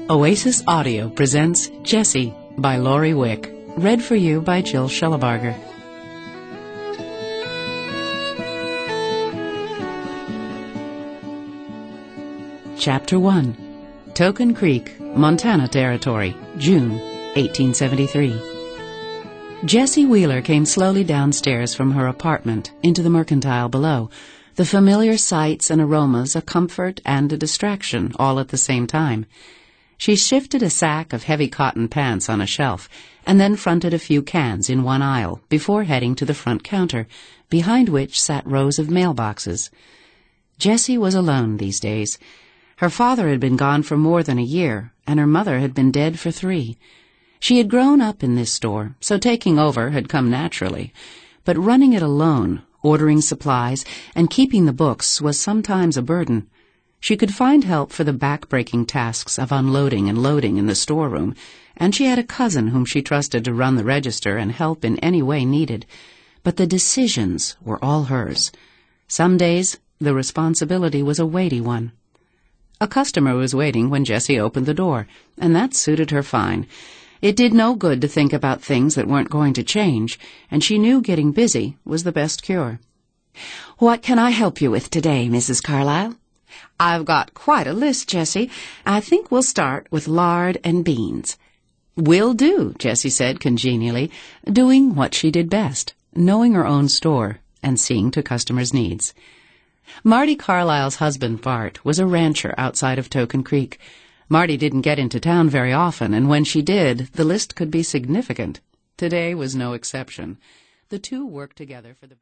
Oasis Audio presents Jessie by Laurie Wick, read for you by Jill Schellebarger. Chapter 1. Token Creek, Montana Territory, June 1873. Jessie Wheeler came slowly downstairs from her apartment into the mercantile below, the familiar sights and aromas a comfort and a distraction all at the same time. She shifted a sack of heavy cotton pants on a shelf and then fronted a few cans in one aisle before heading to the front counter, behind which sat rows of mailboxes. Jessie was alone these days. Her father had been gone for more than a year, and her mother had been dead for 3. She had grown up in this store, so taking over had come naturally. But running it alone, ordering supplies, and keeping the books was sometimes a burden. She could find help for the back-breaking tasks of unloading and loading in the storeroom, and she had a cousin whom she trusted to run the register and help in any way needed. But the decisions were all hers. Some days, the responsibility was a weighty one. A customer was waiting when Jessie opened the door, and that suited her fine. It did no good to think about things that weren't going to change, and she knew getting busy was the best cure. "What can I help you with today, Mrs. Carlyle?" "I've got quite a list, Jessie. I think we'll start with lard and beans." "Will do," Jessie said congenially, doing what she did best, knowing her own store and seeing to customers' needs. Marty Carlyle's husband, Bart, was a rancher outside of Token Creek. Marty didn't get into town very often, and when she did, the list could be significant. Today was no exception. The two worked together for the